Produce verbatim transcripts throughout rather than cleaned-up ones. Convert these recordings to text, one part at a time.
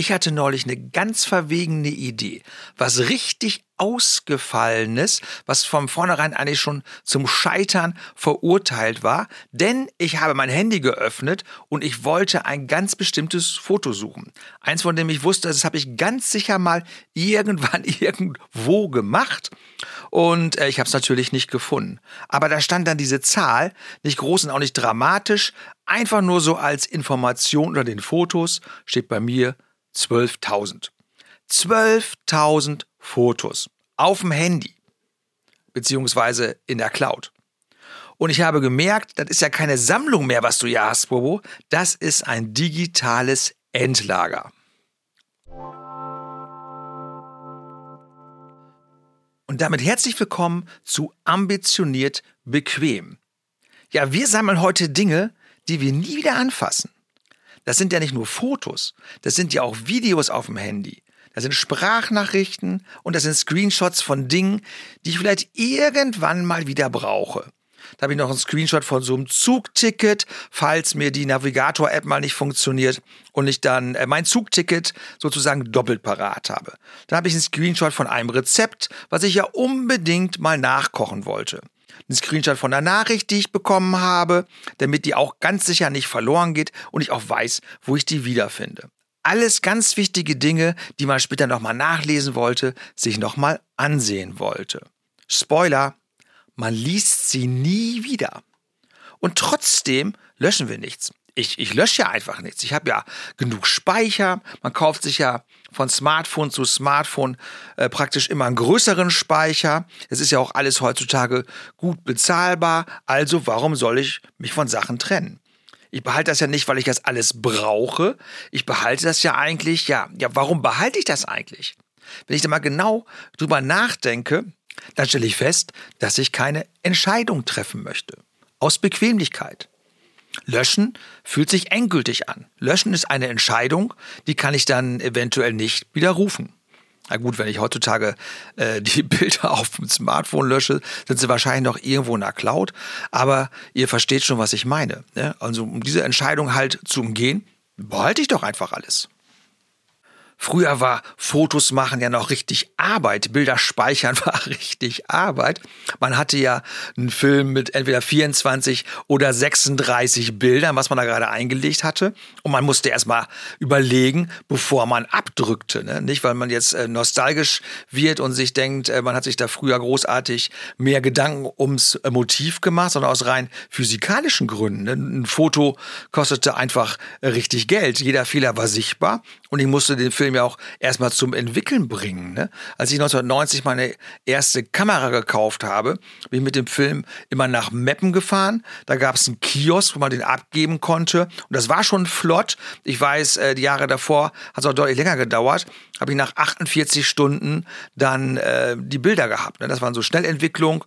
Ich hatte neulich eine ganz verwegene Idee. Was richtig Ausgefallenes, was von vornherein eigentlich schon zum Scheitern verurteilt war. Denn ich habe mein Handy geöffnet und ich wollte ein ganz bestimmtes Foto suchen. Eins, von dem ich wusste, das habe ich ganz sicher mal irgendwann irgendwo gemacht. Und äh, ich habe es natürlich nicht gefunden. Aber da stand dann diese Zahl, nicht groß und auch nicht dramatisch, einfach nur so als Information unter den Fotos, steht bei mir zwölftausend. zwölftausend Fotos auf dem Handy, beziehungsweise in der Cloud. Und ich habe gemerkt, das ist ja keine Sammlung mehr, was du hier hast, Bobo. Das ist ein digitales Endlager. Und damit herzlich willkommen zu Ambitioniert Bequem. Ja, wir sammeln heute Dinge, die wir nie wieder anfassen. Das sind ja nicht nur Fotos, das sind ja auch Videos auf dem Handy. Das sind Sprachnachrichten und das sind Screenshots von Dingen, die ich vielleicht irgendwann mal wieder brauche. Da habe ich noch einen Screenshot von so einem Zugticket, falls mir die Navigator-App mal nicht funktioniert und ich dann äh, mein Zugticket sozusagen doppelt parat habe. Dann habe ich einen Screenshot von einem Rezept, was ich ja unbedingt mal nachkochen wollte. Ein Screenshot von der Nachricht, die ich bekommen habe, damit die auch ganz sicher nicht verloren geht und ich auch weiß, wo ich die wiederfinde. Alles ganz wichtige Dinge, die man später nochmal nachlesen wollte, sich nochmal ansehen wollte. Spoiler, man liest sie nie wieder. Und trotzdem löschen wir nichts. Ich, ich lösche ja einfach nichts. Ich habe ja genug Speicher. Man kauft sich ja von Smartphone zu Smartphone äh, praktisch immer einen größeren Speicher. Es ist ja auch alles heutzutage gut bezahlbar. Also warum soll ich mich von Sachen trennen? Ich behalte das ja nicht, weil ich das alles brauche. Ich behalte das ja eigentlich, ja, ja, warum behalte ich das eigentlich? Wenn ich da mal genau drüber nachdenke, dann stelle ich fest, dass ich keine Entscheidung treffen möchte. Aus Bequemlichkeit. Löschen fühlt sich endgültig an. Löschen ist eine Entscheidung, die kann ich dann eventuell nicht widerrufen. Na gut, wenn ich heutzutage äh, die Bilder auf dem Smartphone lösche, sind sie wahrscheinlich noch irgendwo in der Cloud. Aber ihr versteht schon, was ich meine. Ne? Also um diese Entscheidung halt zu umgehen, behalte ich doch einfach alles. Früher war Fotos machen ja noch richtig Arbeit. Bilder speichern war richtig Arbeit. Man hatte ja einen Film mit entweder vierundzwanzig oder sechsunddreißig Bildern, was man da gerade eingelegt hatte. Und man musste erst mal überlegen, bevor man abdrückte. Ne? Nicht, weil man jetzt äh, nostalgisch wird und sich denkt, äh, man hat sich da früher großartig mehr Gedanken ums äh, Motiv gemacht, sondern aus rein physikalischen Gründen. Ne? Ein Foto kostete einfach äh, richtig Geld. Jeder Fehler war sichtbar. Und ich musste den Film ja auch erstmal zum Entwickeln bringen. Ne? Als ich neunzehnhundertneunzig meine erste Kamera gekauft habe, bin ich mit dem Film immer nach Meppen gefahren. Da gab es einen Kiosk, wo man den abgeben konnte. Und das war schon flott. Ich weiß, äh, die Jahre davor hat es auch deutlich länger gedauert. Habe ich nach achtundvierzig Stunden dann äh, die Bilder gehabt. Ne? Das waren so Schnellentwicklung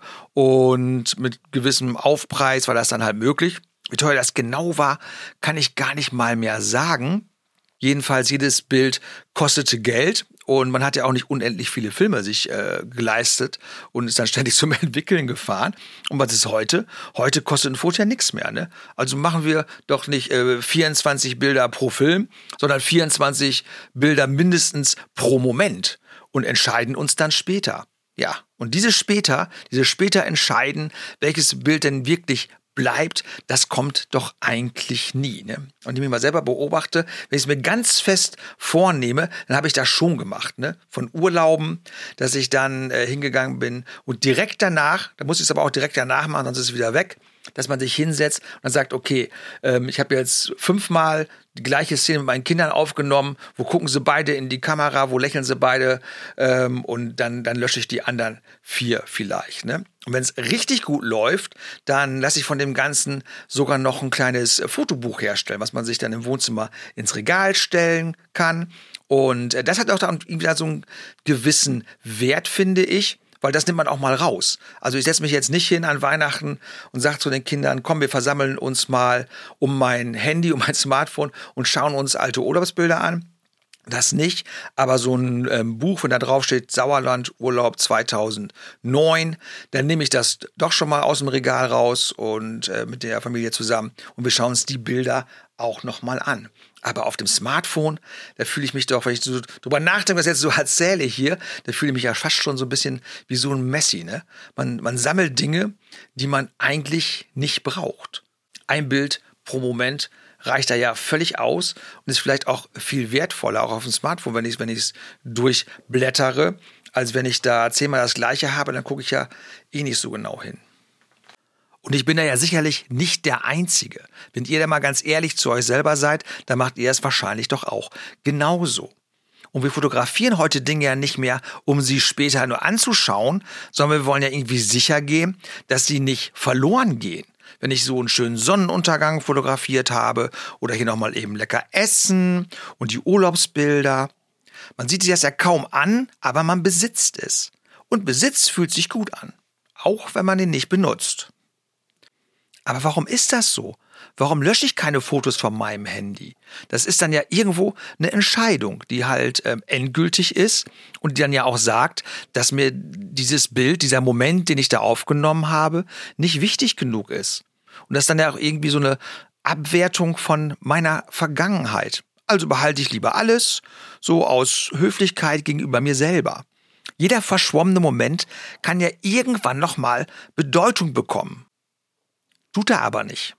und mit gewissem Aufpreis war das dann halt möglich. Wie teuer das genau war, kann ich gar nicht mal mehr sagen. Jedenfalls, jedes Bild kostete Geld und man hat ja auch nicht unendlich viele Filme sich äh, geleistet und ist dann ständig zum Entwickeln gefahren. Und was ist heute? Heute kostet ein Foto ja nichts mehr. Ne? Also machen wir doch nicht äh, vierundzwanzig Bilder pro Film, sondern vierundzwanzig Bilder mindestens pro Moment und entscheiden uns dann später. Ja, und diese später, diese später entscheiden, welches Bild denn wirklich bleibt, das kommt doch eigentlich nie. Ne? Und wenn ich mich mal selber beobachte, wenn ich es mir ganz fest vornehme, dann habe ich das schon gemacht. Ne? Von Urlauben, dass ich dann äh, hingegangen bin und direkt danach, da muss ich es aber auch direkt danach machen, sonst ist es wieder weg, dass man sich hinsetzt und dann sagt, okay, ähm, ich habe jetzt fünfmal die gleiche Szene mit meinen Kindern aufgenommen, wo gucken sie beide in die Kamera, wo lächeln sie beide ähm, und dann, dann lösche ich die anderen vier vielleicht. Ne? Und wenn es richtig gut läuft, dann lasse ich von dem Ganzen sogar noch ein kleines Fotobuch herstellen, was man sich dann im Wohnzimmer ins Regal stellen kann. Und das hat auch dann wieder so einen gewissen Wert, finde ich, weil das nimmt man auch mal raus. Also ich setze mich jetzt nicht hin an Weihnachten und sage zu den Kindern, komm, wir versammeln uns mal um mein Handy, um mein Smartphone und schauen uns alte Urlaubsbilder an. Das nicht, aber so ein ähm, Buch, wenn da drauf steht Sauerland Urlaub zweitausendneun, dann nehme ich das doch schon mal aus dem Regal raus und äh, mit der Familie zusammen und wir schauen uns die Bilder auch noch mal an. Aber auf dem Smartphone, da fühle ich mich doch, wenn ich so drüber nachdenke, was ich jetzt so erzähle hier, da fühle ich mich ja fast schon so ein bisschen wie so ein Messi, ne? Man, man sammelt Dinge, die man eigentlich nicht braucht. Ein Bild pro Moment reicht da ja völlig aus und ist vielleicht auch viel wertvoller, auch auf dem Smartphone, wenn ich es wenn ich's durchblättere, als wenn ich da zehnmal das Gleiche habe, dann gucke ich ja eh nicht so genau hin. Und ich bin da ja sicherlich nicht der Einzige. Wenn ihr da mal ganz ehrlich zu euch selber seid, dann macht ihr es wahrscheinlich doch auch genauso. Und wir fotografieren heute Dinge ja nicht mehr, um sie später nur anzuschauen, sondern wir wollen ja irgendwie sicher gehen, dass sie nicht verloren gehen. Wenn ich so einen schönen Sonnenuntergang fotografiert habe oder hier nochmal eben lecker essen und die Urlaubsbilder. Man sieht sich das ja kaum an, aber man besitzt es. Und Besitz fühlt sich gut an, auch wenn man ihn nicht benutzt. Aber warum ist das so? Warum lösche ich keine Fotos von meinem Handy? Das ist dann ja irgendwo eine Entscheidung, die halt ähm, endgültig ist und die dann ja auch sagt, dass mir dieses Bild, dieser Moment, den ich da aufgenommen habe, nicht wichtig genug ist. Und das ist dann ja auch irgendwie so eine Abwertung von meiner Vergangenheit. Also behalte ich lieber alles, so aus Höflichkeit gegenüber mir selber. Jeder verschwommene Moment kann ja irgendwann nochmal Bedeutung bekommen. Tut er aber nicht.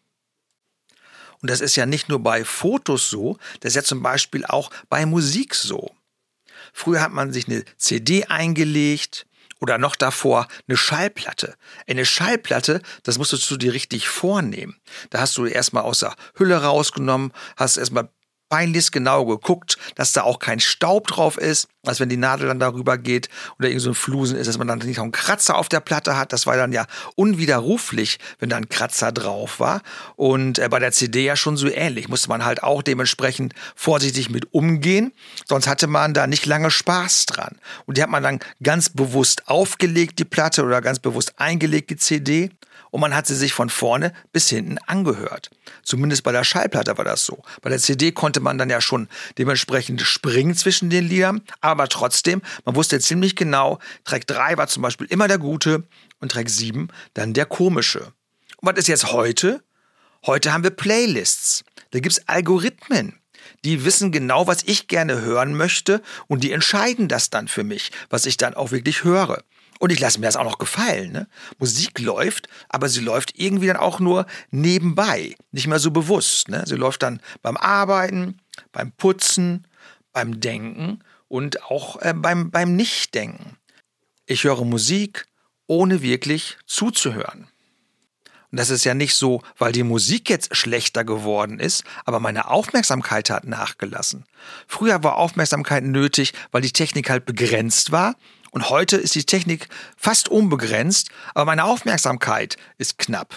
Und das ist ja nicht nur bei Fotos so, das ist ja zum Beispiel auch bei Musik so. Früher hat man sich eine C D eingelegt oder noch davor eine Schallplatte. Eine Schallplatte, das musstest du dir richtig vornehmen. Da hast du erstmal aus der Hülle rausgenommen, hast erstmal peinlichst genau geguckt, dass da auch kein Staub drauf ist, als wenn die Nadel dann darüber geht oder irgend so ein Flusen ist, dass man dann nicht auch einen Kratzer auf der Platte hat. Das war dann ja unwiderruflich, wenn da ein Kratzer drauf war. Und äh, bei der C D ja schon so ähnlich. Musste man halt auch dementsprechend vorsichtig mit umgehen, sonst hatte man da nicht lange Spaß dran. Und die hat man dann ganz bewusst aufgelegt, die Platte, oder ganz bewusst eingelegt, die C D. Und man hat sie sich von vorne bis hinten angehört. Zumindest bei der Schallplatte war das so. Bei der C D konnte man dann ja schon dementsprechend springen zwischen den Liedern. Aber trotzdem, man wusste ziemlich genau, Track drei war zum Beispiel immer der gute und Track sieben dann der komische. Und was ist jetzt heute? Heute haben wir Playlists. Da gibt es Algorithmen. Die wissen genau, was ich gerne hören möchte und die entscheiden das dann für mich, was ich dann auch wirklich höre. Und ich lasse mir das auch noch gefallen. Ne? Musik läuft, aber sie läuft irgendwie dann auch nur nebenbei, nicht mehr so bewusst. Ne? Sie läuft dann beim Arbeiten, beim Putzen, beim Denken und auch äh, beim, beim Nichtdenken. Ich höre Musik, ohne wirklich zuzuhören. Und das ist ja nicht so, weil die Musik jetzt schlechter geworden ist, aber meine Aufmerksamkeit hat nachgelassen. Früher war Aufmerksamkeit nötig, weil die Technik halt begrenzt war. Und heute ist die Technik fast unbegrenzt, aber meine Aufmerksamkeit ist knapp.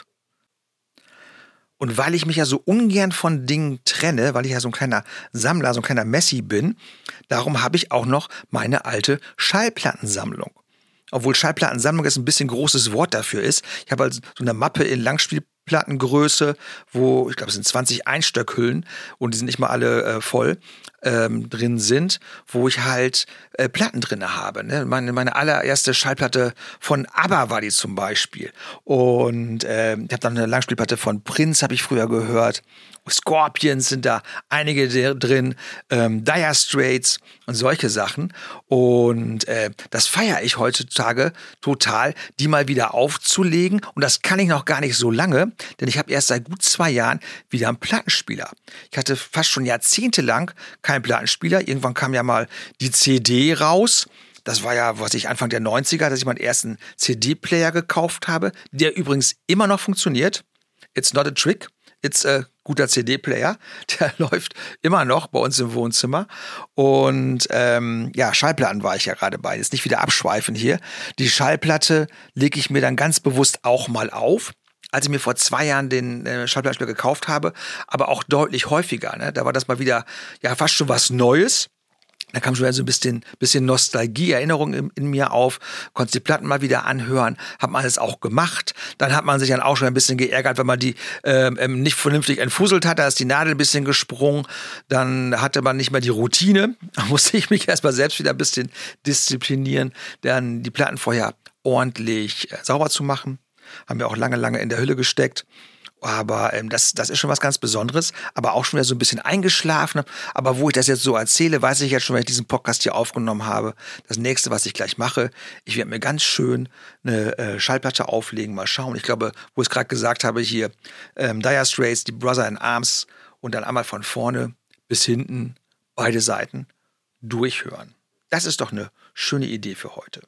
Und weil ich mich ja so ungern von Dingen trenne, weil ich ja so ein kleiner Sammler, so ein kleiner Messi bin, darum habe ich auch noch meine alte Schallplattensammlung. Obwohl Schallplattensammlung jetzt ein bisschen großes Wort dafür ist. Ich habe also so eine Mappe in Langspielplattengröße, wo, ich glaube, es sind zwanzig Einstöckhüllen und die sind nicht mal alle äh, voll. Ähm, drin sind, wo ich halt äh, Platten drin habe. Ne? Meine, meine allererste Schallplatte von ABBA war die zum Beispiel. Und äh, ich habe dann eine Langspielplatte von Prince, habe ich früher gehört. Scorpions sind da einige drin, ähm, Dire Straits und solche Sachen. Und äh, das feiere ich heutzutage total, die mal wieder aufzulegen. Und das kann ich noch gar nicht so lange, denn ich habe erst seit gut zwei Jahren wieder einen Plattenspieler. Ich hatte fast schon jahrzehntelang keinen Plattenspieler. Irgendwann kam ja mal die C D raus. Das war ja, was ich Anfang der neunziger, dass ich meinen ersten C D-Player gekauft habe, der übrigens immer noch funktioniert. It's not a trick. It's a guter C D-Player. Der läuft immer noch bei uns im Wohnzimmer. Und ähm, ja, Schallplatten war ich ja gerade bei. Jetzt nicht wieder abschweifen hier. Die Schallplatte lege ich mir dann ganz bewusst auch mal auf. Als ich mir vor zwei Jahren den äh, Schallplattenspieler gekauft habe, aber auch deutlich häufiger. Ne? Da war das mal wieder ja fast schon was Neues. Da kam schon wieder so ein bisschen, bisschen Nostalgie, Erinnerung in, in mir auf, konnte die Platten mal wieder anhören, hat man alles auch gemacht. Dann hat man sich dann auch schon ein bisschen geärgert, wenn man die ähm, nicht vernünftig entfusselt hat, da ist die Nadel ein bisschen gesprungen, dann hatte man nicht mehr die Routine, da musste ich mich erstmal selbst wieder ein bisschen disziplinieren, dann die Platten vorher ordentlich äh, sauber zu machen. Haben wir auch lange, lange in der Hülle gesteckt. Aber ähm, das, das ist schon was ganz Besonderes, aber auch schon wieder so ein bisschen eingeschlafen. Aber wo ich das jetzt so erzähle, weiß ich jetzt schon, wenn ich diesen Podcast hier aufgenommen habe, das nächste, was ich gleich mache, ich werde mir ganz schön eine äh, Schallplatte auflegen, mal schauen. Ich glaube, wo ich es gerade gesagt habe, hier ähm, Dire Straits, die Brother in Arms und dann einmal von vorne bis hinten, beide Seiten durchhören. Das ist doch eine schöne Idee für heute.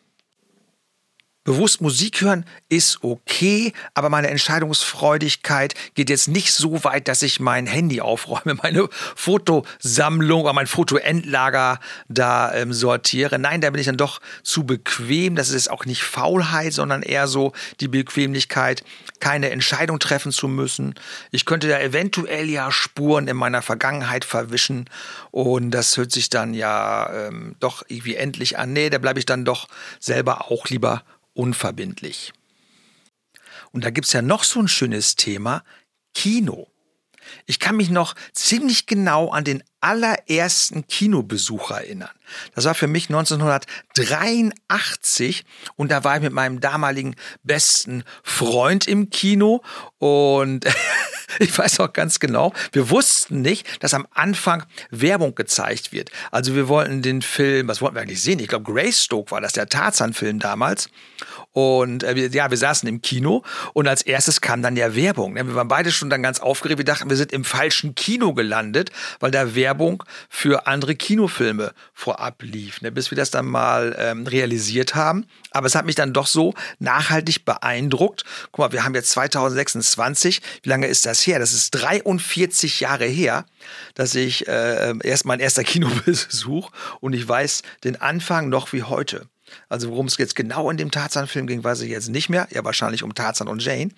Bewusst Musik hören ist okay, aber meine Entscheidungsfreudigkeit geht jetzt nicht so weit, dass ich mein Handy aufräume, meine Fotosammlung oder mein Fotoendlager da ähm, sortiere. Nein, da bin ich dann doch zu bequem. Das ist auch nicht Faulheit, sondern eher so die Bequemlichkeit, keine Entscheidung treffen zu müssen. Ich könnte da eventuell ja Spuren in meiner Vergangenheit verwischen und das hört sich dann ja ähm, doch irgendwie endlich an. Nee, da bleibe ich dann doch selber auch lieber unverbindlich. Und da gibt es ja noch so ein schönes Thema, Kino. Ich kann mich noch ziemlich genau an den allerersten Kinobesuch erinnern. Das war für mich neunzehnhundertdreiundachtzig und da war ich mit meinem damaligen besten Freund im Kino und ich weiß auch ganz genau, wir wussten nicht, dass am Anfang Werbung gezeigt wird. Also wir wollten den Film, was wollten wir eigentlich sehen? Ich glaube Greystoke war das, der Tarzan-Film damals. Und äh, wir, ja, wir saßen im Kino und als erstes kam dann ja Werbung. Wir waren beide schon dann ganz aufgeregt. Wir dachten, wir sind im falschen Kino gelandet, weil da Werbung für andere Kinofilme vorab lief, ne, bis wir das dann mal ähm, realisiert haben. Aber es hat mich dann doch so nachhaltig beeindruckt. Guck mal, wir haben jetzt zweitausendsechsundzwanzig. Wie lange ist das her? Das ist dreiundvierzig Jahre her, dass ich äh, erst mein erster Kinobesuch und ich weiß den Anfang noch wie heute. Also worum es jetzt genau in dem Tarzan-Film ging, weiß ich jetzt nicht mehr. Ja, wahrscheinlich um Tarzan und Jane.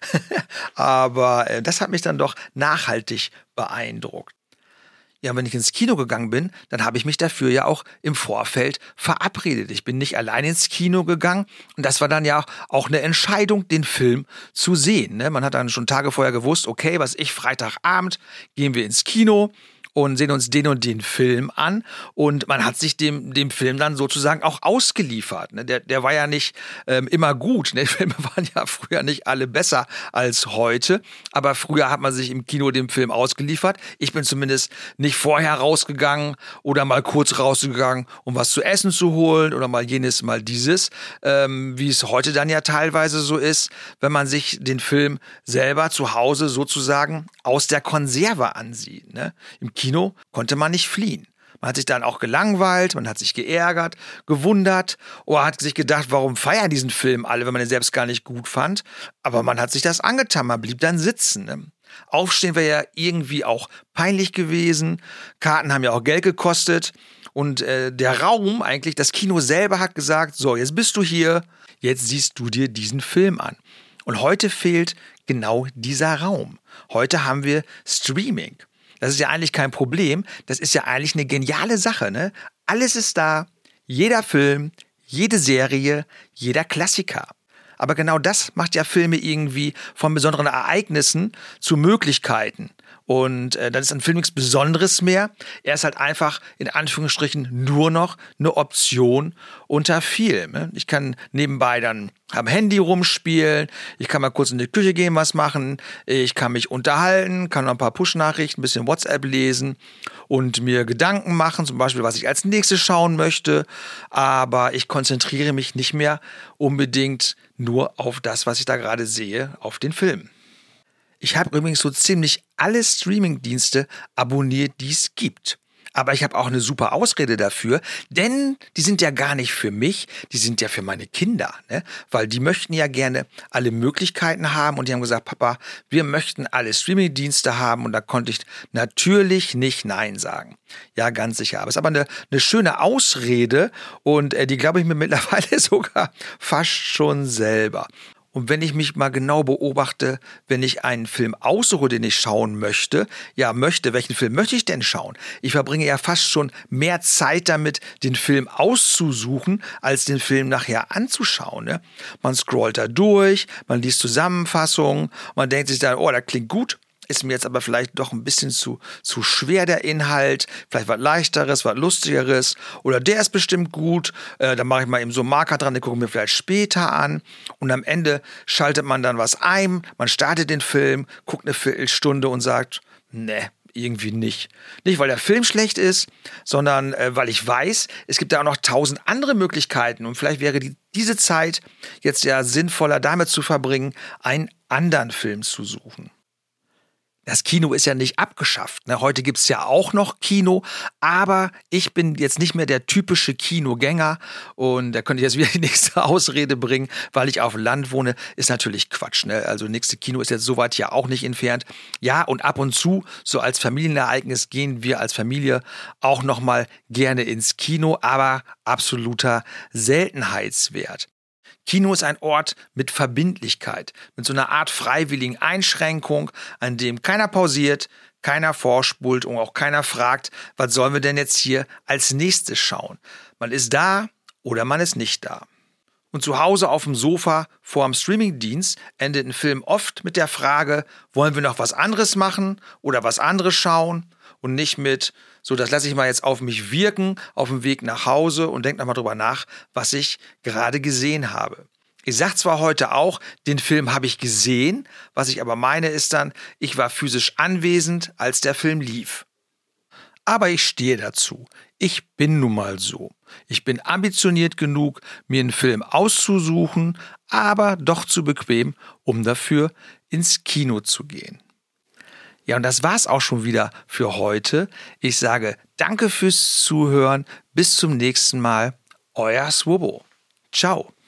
Aber äh, das hat mich dann doch nachhaltig beeindruckt. Ja, wenn ich ins Kino gegangen bin, dann habe ich mich dafür ja auch im Vorfeld verabredet. Ich bin nicht allein ins Kino gegangen und das war dann ja auch eine Entscheidung, den Film zu sehen. Ne? Man hat dann schon Tage vorher gewusst, okay, was ich, Freitagabend gehen wir ins Kino und sehen uns den und den Film an und man hat sich dem, dem Film dann sozusagen auch ausgeliefert. Ne? Der, der war ja nicht ähm, immer gut. Ne? Die Filme waren ja früher nicht alle besser als heute, aber früher hat man sich im Kino dem Film ausgeliefert. Ich bin zumindest nicht vorher rausgegangen oder mal kurz rausgegangen, um was zu essen zu holen oder mal jenes, mal dieses, ähm, wie es heute dann ja teilweise so ist, wenn man sich den Film selber zu Hause sozusagen aus der Konserve ansieht. Ne? Im Kino konnte man nicht fliehen. Man hat sich dann auch gelangweilt, man hat sich geärgert, gewundert oder hat sich gedacht, warum feiern diesen Film alle, wenn man den selbst gar nicht gut fand. Aber man hat sich das angetan, man blieb dann sitzen. Ne? Aufstehen wäre ja irgendwie auch peinlich gewesen. Karten haben ja auch Geld gekostet. Und äh, der Raum eigentlich, das Kino selber hat gesagt, so, jetzt bist du hier, jetzt siehst du dir diesen Film an. Und heute fehlt genau dieser Raum. Heute haben wir Streaming. Das ist ja eigentlich kein Problem. Das ist ja eigentlich eine geniale Sache, ne? Alles ist da. Jeder Film, jede Serie, jeder Klassiker. Aber genau das macht ja Filme irgendwie von besonderen Ereignissen zu Möglichkeiten. Und äh, dann ist ein Film nichts Besonderes mehr. Er ist halt einfach in Anführungsstrichen nur noch eine Option unter vielen. Ne? Ich kann nebenbei dann am Handy rumspielen, ich kann mal kurz in die Küche gehen, was machen, ich kann mich unterhalten, kann noch ein paar Push-Nachrichten, ein bisschen WhatsApp lesen und mir Gedanken machen, zum Beispiel, was ich als nächstes schauen möchte. Aber ich konzentriere mich nicht mehr unbedingt nur auf das, was ich da gerade sehe, auf den Film. Ich habe übrigens so ziemlich alle Streaming-Dienste abonniert, die es gibt. Aber ich habe auch eine super Ausrede dafür, denn die sind ja gar nicht für mich, die sind ja für meine Kinder, ne? Weil die möchten ja gerne alle Möglichkeiten haben und die haben gesagt, Papa, wir möchten alle Streaming-Dienste haben und da konnte ich natürlich nicht Nein sagen. Ja, ganz sicher. Aber es ist aber eine, eine schöne Ausrede und äh, die glaube ich mir mittlerweile sogar fast schon selber. Und wenn ich mich mal genau beobachte, wenn ich einen Film aussuche, den ich schauen möchte, ja, möchte, welchen Film möchte ich denn schauen? Ich verbringe ja fast schon mehr Zeit damit, den Film auszusuchen, als den Film nachher anzuschauen. Ne? Man scrollt da durch, man liest Zusammenfassungen, man denkt sich dann, oh, das klingt gut. ist mir jetzt aber vielleicht doch ein bisschen zu, zu schwer der Inhalt, vielleicht was Leichteres, was Lustigeres oder der ist bestimmt gut, äh, dann mache ich mal eben so einen Marker dran, den gucke ich mir vielleicht später an und am Ende schaltet man dann was ein, man startet den Film, guckt eine Viertelstunde und sagt, ne, irgendwie nicht. Nicht, weil der Film schlecht ist, sondern äh, weil ich weiß, es gibt da auch noch tausend andere Möglichkeiten und vielleicht wäre die, diese Zeit jetzt ja sinnvoller damit zu verbringen, einen anderen Film zu suchen. Das Kino ist ja nicht abgeschafft. Ne? Heute gibt es ja auch noch Kino, aber ich bin jetzt nicht mehr der typische Kinogänger und da könnte ich jetzt wieder die nächste Ausrede bringen, weil ich auf dem Land wohne, ist natürlich Quatsch. Ne? Also nächste Kino ist jetzt soweit ja auch nicht entfernt. Ja, und ab und zu, so als Familienereignis, gehen wir als Familie auch noch mal gerne ins Kino, aber absoluter Seltenheitswert. Kino ist ein Ort mit Verbindlichkeit, mit so einer Art freiwilligen Einschränkung, an dem keiner pausiert, keiner vorspult und auch keiner fragt, was sollen wir denn jetzt hier als nächstes schauen. Man ist da oder man ist nicht da. Und zu Hause auf dem Sofa vor dem Streamingdienst endet ein Film oft mit der Frage, wollen wir noch was anderes machen oder was anderes schauen? Und nicht mit, so das lasse ich mal jetzt auf mich wirken, auf dem Weg nach Hause und denke nochmal drüber nach, was ich gerade gesehen habe. Ich sage zwar heute auch, den Film habe ich gesehen, was ich aber meine ist dann, ich war physisch anwesend, als der Film lief. Aber ich stehe dazu. Ich bin nun mal so. Ich bin ambitioniert genug, mir einen Film auszusuchen, aber doch zu bequem, um dafür ins Kino zu gehen. Ja, und das war's auch schon wieder für heute. Ich sage danke fürs Zuhören. Bis zum nächsten Mal. Euer Swobo. Ciao.